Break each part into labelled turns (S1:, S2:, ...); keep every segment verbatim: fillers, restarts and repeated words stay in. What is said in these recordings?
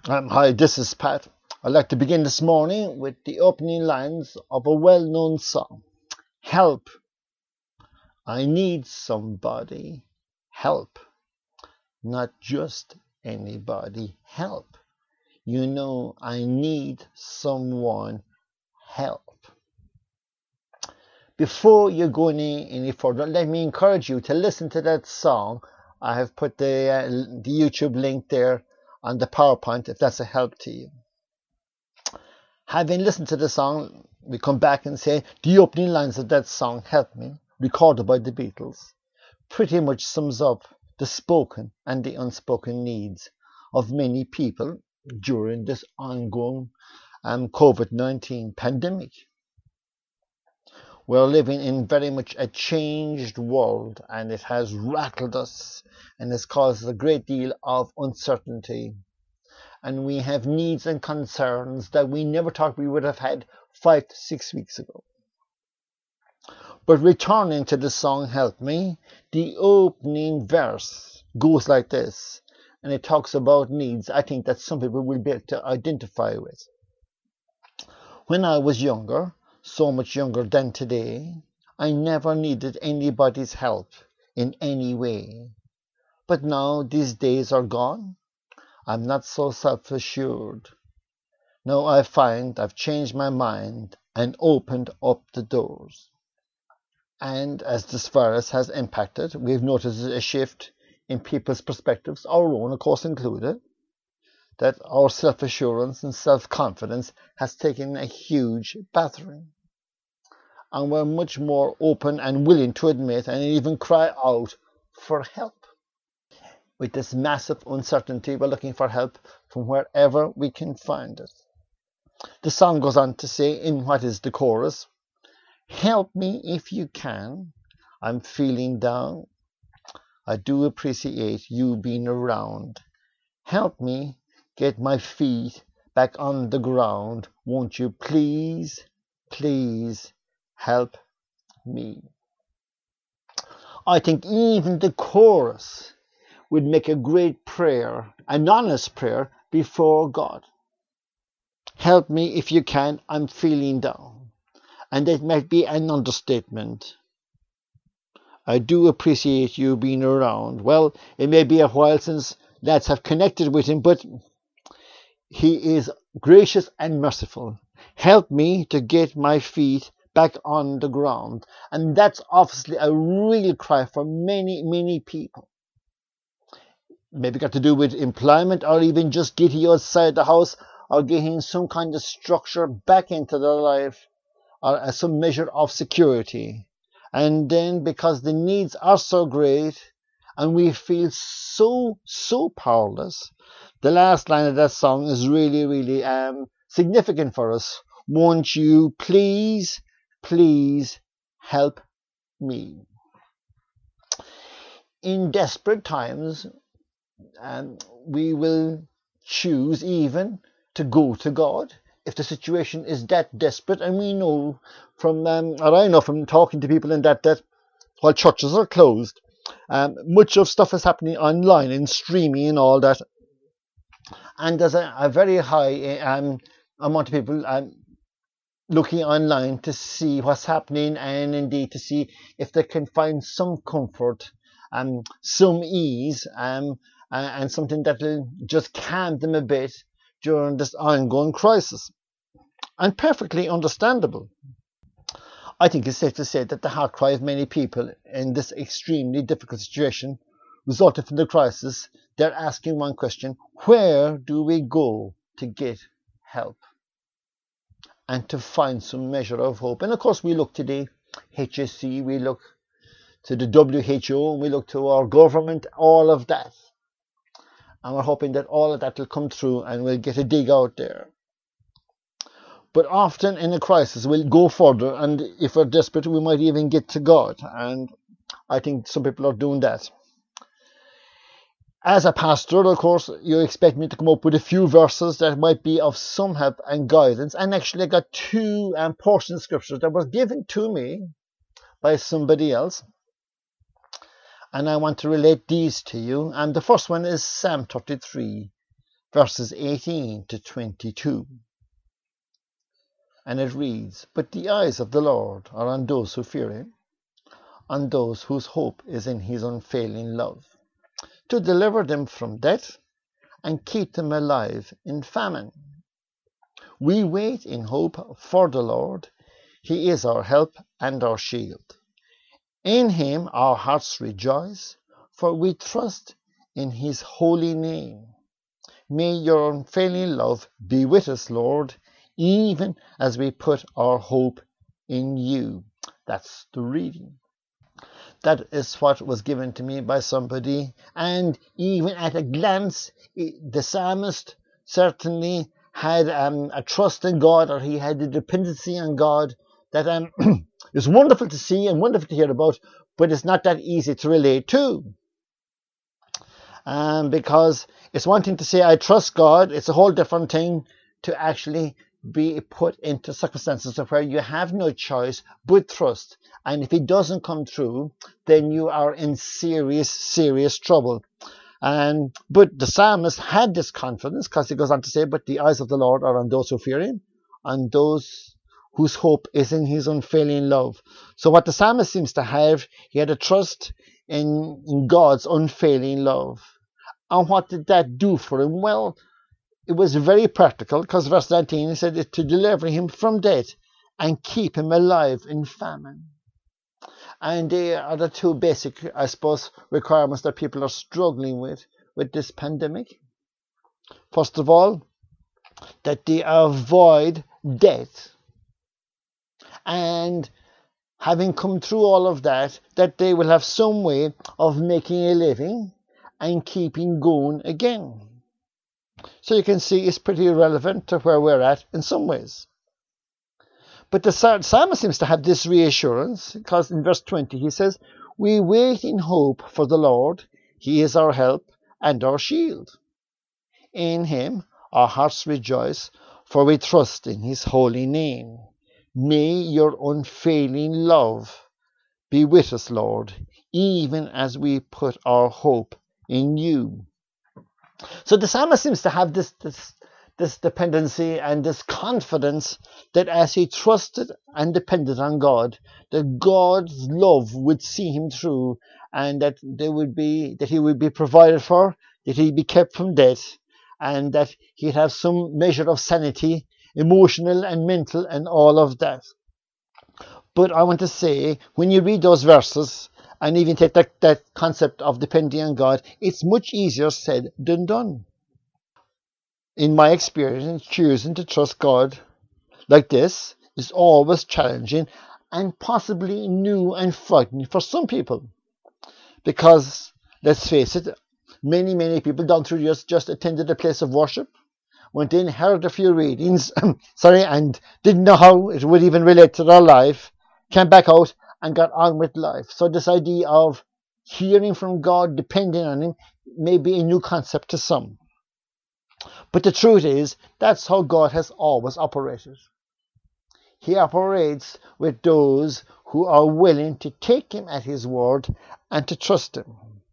S1: Um, hi, this is Pat. I'd like to begin this morning with the opening lines of a well-known song. Help! I need somebody. Help! Not just anybody. Help! You know I need someone. Help! Before you go any, any further, let me encourage you to listen to that song. I have put the, uh, the YouTube link there on the PowerPoint if that's a help to you. Having listened to the song, we come back and say the opening lines of that song, Help Me, recorded by the Beatles, pretty much sums up the spoken and the unspoken needs of many people during this ongoing um, COVID nineteen pandemic. We're living in very much a changed world, and it has rattled us and has caused a great deal of uncertainty. And we have needs and concerns that we never thought we would have had five to six weeks ago. But returning to the song Help Me, the opening verse goes like this, and it talks about needs I think that some people will be able to identify with. When I was younger, so much younger than today, I never needed anybody's help in any way. But now these days are gone. I'm not so self-assured. Now I find I've changed my mind and opened up the doors. And as this virus has impacted, we've noticed a shift in people's perspectives, our own of course included, that our self-assurance and self-confidence has taken a huge battering. And we're much more open and willing to admit and even cry out for help. With this massive uncertainty, we're looking for help from wherever we can find it. The song goes on to say, in what is the chorus, help me if you can. I'm feeling down. I do appreciate you being around. Help me get my feet back on the ground. Won't you please, please help me? I think even the chorus would make a great prayer, an honest prayer before God. Help me if you can, I'm feeling down. And that might be an understatement. I do appreciate you being around. Well, it may be a while since lads have connected with him, but he is gracious and merciful. Help me to get my feet back on the ground. And that's obviously a real cry for many, many people. Maybe got to do with employment, or even just getting outside the house, or getting some kind of structure back into their life, or some measure of security. And then because the needs are so great and we feel so, so powerless, the last line of that song is really, really um, significant for us. Won't you please, please help me? In desperate times, um, we will choose even to go to God if the situation is that desperate. And we know from, um, or I know from talking to people in that, that while churches are closed, um, much of stuff is happening online and streaming and all that. And there's a, a very high um, amount of people um, looking online to see what's happening, and indeed to see if they can find some comfort, um, some ease, um, and something that will just calm them a bit during this ongoing crisis. And perfectly understandable. I think it's safe to say that the heart cry of many people in this extremely difficult situation resulting from the crisis, they're asking one question: where do we go to get help and to find some measure of hope? And of course we look to the H S C, we look to the W H O, and we look to our government, all of that. And we're hoping that all of that will come through and we'll get a dig out there. But often in a crisis, we'll go further, and if we're desperate, we might even get to God. And I think some people are doing that. As a pastor, of course, you expect me to come up with a few verses that might be of some help and guidance. And actually, I got two um, portions of scriptures that were given to me by somebody else. And I want to relate these to you. And the first one is Psalm thirty-three, verses eighteen to twenty-two. And it reads, "But the eyes of the Lord are on those who fear him, on those whose hope is in his unfailing love, to deliver them from death and keep them alive in famine. We wait in hope for the Lord. He is our help and our shield. In him our hearts rejoice, for we trust in his holy name. May your unfailing love be with us, Lord, even as we put our hope in you." That's the reading. That is what was given to me by somebody, and even at a glance, the psalmist certainly had um, a trust in God, or he had a dependency on God that um, is wonderful to see and wonderful to hear about, but it's not that easy to relate to. Um, because it's one thing to say, I trust God. It's a whole different thing to actually be put into circumstances where you have no choice but trust. And if it doesn't come through, then you are in serious, serious trouble. And but the psalmist had this confidence, because he goes on to say, "But the eyes of the Lord are on those who fear him, on those whose hope is in his unfailing love." So what the psalmist seems to have, he had a trust in, in God's unfailing love. And what did that do for him? Well, it was very practical, because verse nineteen, he said, it to deliver him from death and keep him alive in famine. And they are the two basic, I suppose, requirements that people are struggling with with this pandemic. First of all, that they avoid death. And having come through all of that, that they will have some way of making a living and keeping going again. So you can see it's pretty relevant to where we're at in some ways. But the psalmist seems to have this reassurance, because in verse twenty he says, "We wait in hope for the Lord. He is our help and our shield. In him our hearts rejoice, for we trust in his holy name. May your unfailing love be with us, Lord, even as we put our hope in you." So the psalmist seems to have this, this, this dependency and this confidence that as he trusted and depended on God, that God's love would see him through, and that there would be that he would be provided for, that he'd be kept from death, and that he'd have some measure of sanity, emotional and mental, and all of that. But I want to say, when you read those verses, and even take that, that concept of depending on God, it's much easier said than done. In my experience, choosing to trust God like this is always challenging and possibly new and frightening for some people. Because, let's face it, many, many people down through the years just attended a place of worship, went in, heard a few readings, sorry, and didn't know how it would even relate to their life, came back out and got on with life. So this idea of hearing from God, depending on him, may be a new concept to some. But the truth is, that's how God has always operated. He operates with those who are willing to take him at his word and to trust him.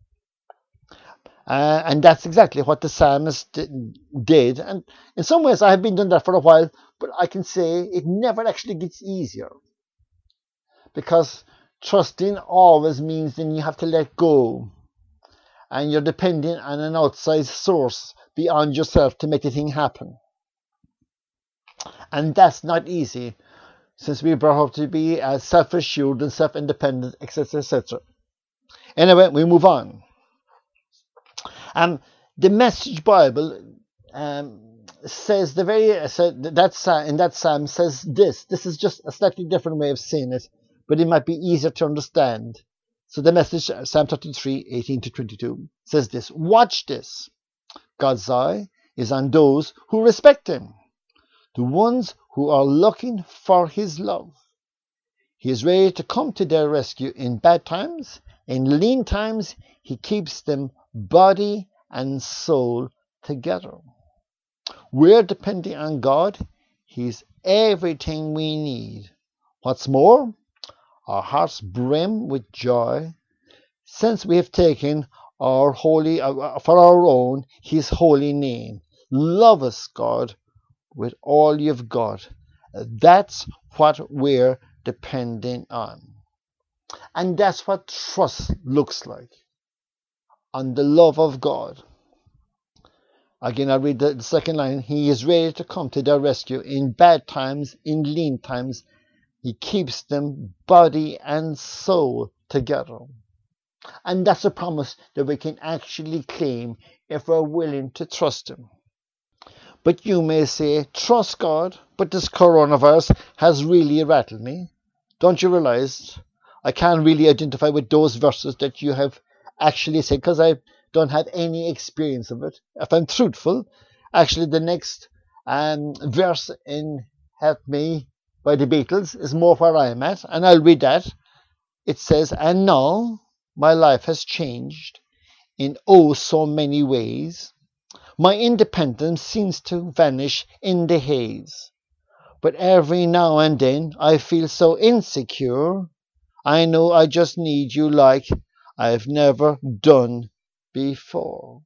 S1: Uh, and that's exactly what the psalmist did. And in some ways, I have been doing that for a while, but I can say it never actually gets easier. Because trusting always means then you have to let go. And you're depending on an outside source beyond yourself to make the thing happen. And that's not easy, since we brought up to be uh, self-assured and self-independent, et cetera, et cetera. Anyway, we move on. Um, the Message Bible um, says the very uh, so that's uh, in that psalm says this. This is just a slightly different way of saying it, but it might be easier to understand. So the Message, Psalm thirty-three, eighteen to twenty-two, says this: "Watch this. God's eye is on those who respect him, the ones who are looking for his love. He is ready to come to their rescue in bad times. In lean times, he keeps them body and soul together." We're depending on God. He's everything we need. What's more, our hearts brim with joy, since we have taken our holy, uh, for our own, his holy name. Love us, God, with all you've got. That's what we're depending on. And that's what trust looks like, on the love of God. Again, I read the, the second line. He is ready to come to their rescue in bad times, in lean times. He keeps them body and soul together. And that's a promise that we can actually claim if we're willing to trust him. But you may say, trust God, but this coronavirus has really rattled me. Don't you realize I can't really identify with those verses that you have actually said, because I don't have any experience of it. If I'm truthful, actually the next um, verse in Help Me by the Beatles is more where I am at, and I'll read that. It says, and now my life has changed in oh so many ways. My independence seems to vanish in the haze. But every now and then I feel so insecure. I know I just need you like I've never done before.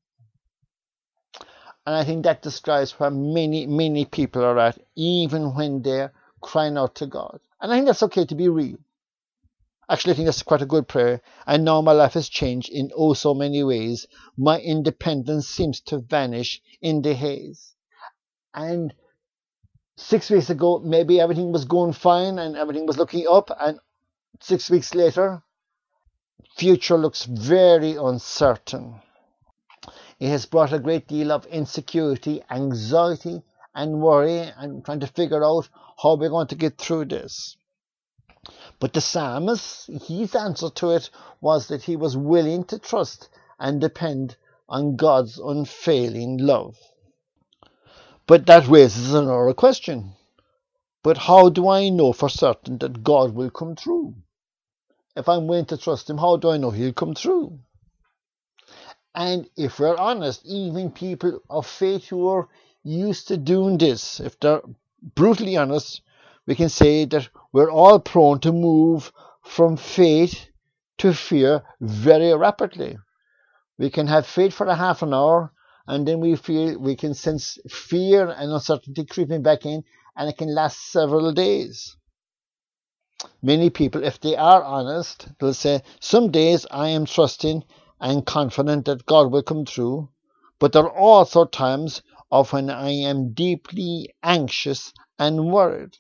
S1: And I think that describes where many, many people are at, even when they're crying out to God. And I think that's okay to be real. Actually, I think that's quite a good prayer. And now my life has changed in oh so many ways. My independence seems to vanish in the haze. And six weeks ago, maybe everything was going fine and everything was looking up. And six weeks later, future looks very uncertain. It has brought a great deal of insecurity, anxiety, and worry, and trying to figure out how we're going to get through this. But the psalmist, his answer to it was that he was willing to trust and depend on God's unfailing love. But that raises another question. But how do I know for certain that God will come through? If I'm willing to trust him, how do I know he'll come through? And if we're honest, even people of faith who are used to doing this, if they're brutally honest, we can say that we're all prone to move from faith to fear very rapidly. We can have faith for a half an hour, and then we feel we can sense fear and uncertainty creeping back in, and it can last several days. Many people, if they are honest, they'll say, some days I am trusting and confident that God will come through, but there are also times of when I am deeply anxious and worried.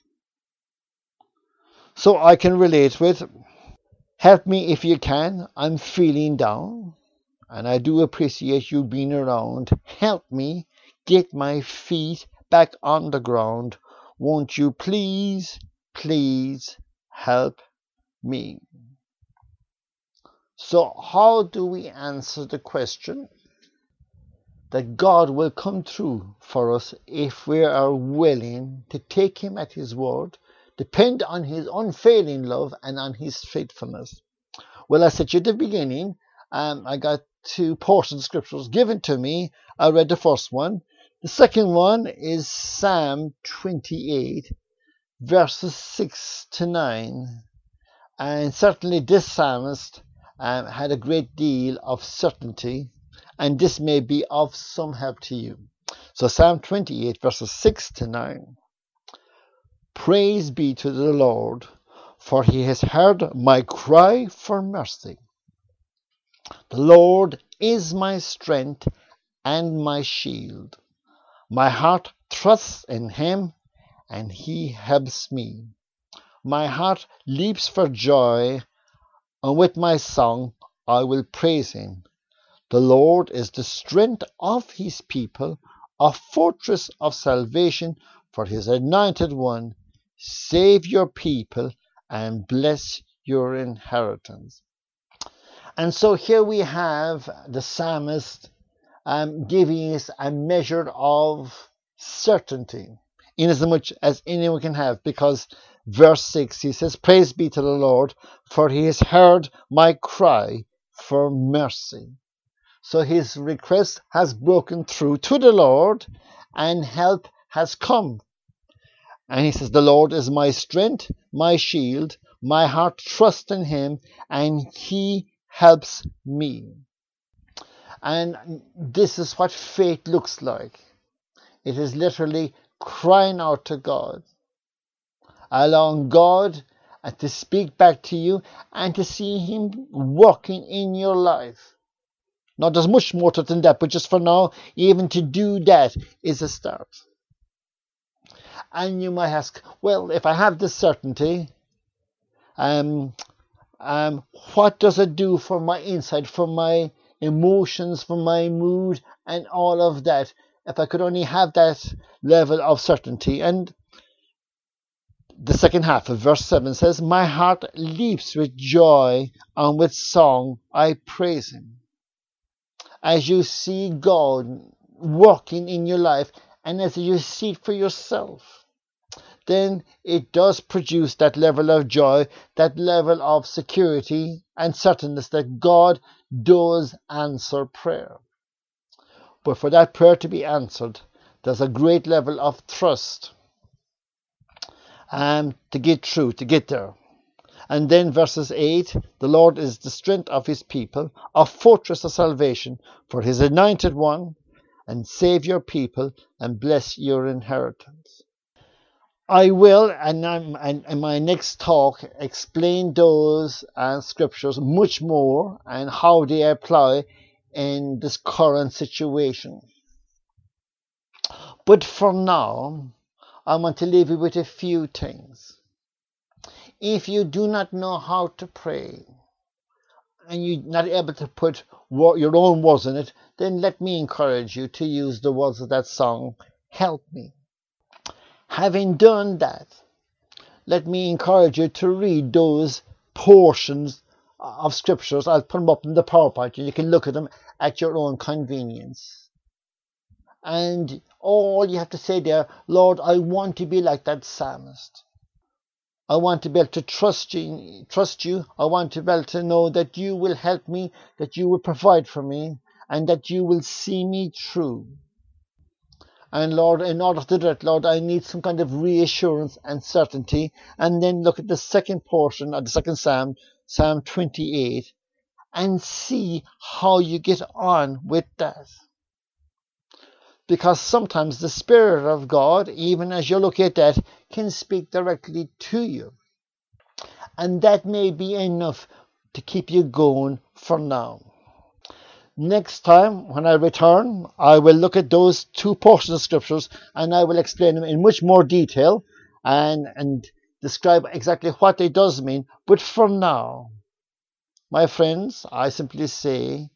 S1: So I can relate with, help me if you can, I'm feeling down, and I do appreciate you being around. Help me get my feet back on the ground. Won't you please, please help me? So how do we answer the question that God will come through for us if we are willing to take him at his word, depend on his unfailing love and on his faithfulness? Well, I said at the beginning, um, I got two portions of scriptures given to me. I read the first one. The second one is Psalm twenty-eight, verses six to nine. And certainly this psalmist um, had a great deal of certainty, and this may be of some help to you. So Psalm twenty-eight, verses six to nine. Praise be to the Lord, for he has heard my cry for mercy. The Lord is my strength and my shield. My heart trusts in him, and he helps me. My heart leaps for joy, and with my song I will praise him. The Lord is the strength of his people, a fortress of salvation for his anointed one. Save your people and bless your inheritance. And so here we have the psalmist um, giving us a measure of certainty, inasmuch as anyone can have, because verse six, he says, praise be to the Lord, for he has heard my cry for mercy. So his request has broken through to the Lord, and help has come. And he says, the Lord is my strength, my shield, my heart trusts in him, and he helps me. And this is what faith looks like. It is literally crying out to God, allowing God to speak back to you and to see Him working in your life. Now, there's much more to it than that, but just for now, even to do that is a start. And you might ask, well, if I have this certainty, um, um, what does it do for my inside, for my emotions, for my mood, and all of that, if I could only have that level of certainty? And the second half of verse seven says, my heart leaps with joy, and with song I praise Him. As you see God working in your life, and as you see it for yourself, then it does produce that level of joy, that level of security and certainness that God does answer prayer. But for that prayer to be answered, there's a great level of trust um, to get through, to get there. And then verses eight, the Lord is the strength of His people, a fortress of salvation for His anointed one, and save your people and bless your inheritance. I will, and in my next talk, explain those uh, scriptures much more and how they apply in this current situation. But for now, I want to leave you with a few things. If you do not know how to pray, and you're not able to put your own words in it, then let me encourage you to use the words of that song, Help Me. Having done that, let me encourage you to read those portions of scriptures. I'll put them up in the PowerPoint and you can look at them at your own convenience. And all you have to say there, Lord, I want to be like that psalmist. I want to be able to trust you, trust you. I want to be able to know that you will help me, that you will provide for me, and that you will see me through. And Lord, in order to do that, Lord, I need some kind of reassurance and certainty. And then look at the second portion of the second Psalm, Psalm twenty-eight, and see how you get on with that. Because sometimes the Spirit of God, even as you look at that, can speak directly to you. And that may be enough to keep you going for now. Next time, when I return, I will look at those two portions of scriptures and I will explain them in much more detail and, and describe exactly what it does mean. But for now, my friends, I simply say,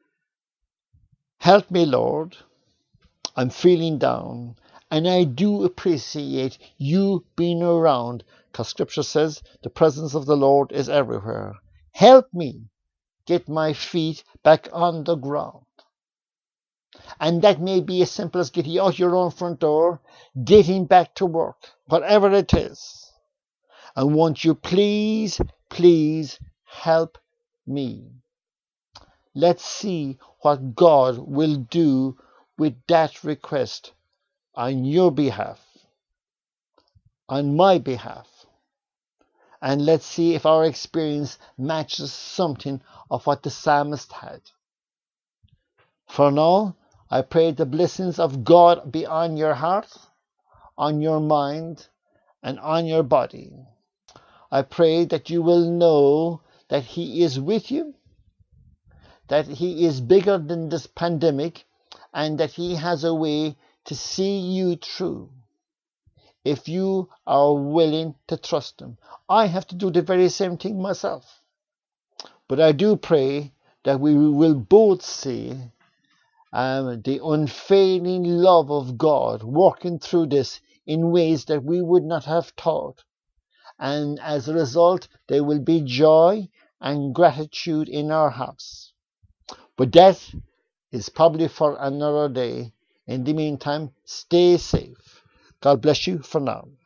S1: help me, Lord. I'm feeling down, and I do appreciate you being around, because Scripture says the presence of the Lord is everywhere. Help me get my feet back on the ground. And that may be as simple as getting out your own front door, getting back to work, whatever it is. And won't you please, please help me? Let's see what God will do with that request on your behalf, on my behalf. And let's see if our experience matches something of what the psalmist had. For now, I pray the blessings of God be on your heart, on your mind, and on your body. I pray that you will know that He is with you, that He is bigger than this pandemic, and that He has a way to see you through if you are willing to trust Him. I have to do the very same thing myself. But I do pray that we will both see um, the unfailing love of God working through this in ways that we would not have thought. And as a result, there will be joy and gratitude in our hearts. But that is probably for another day. In the meantime, stay safe. God bless you for now.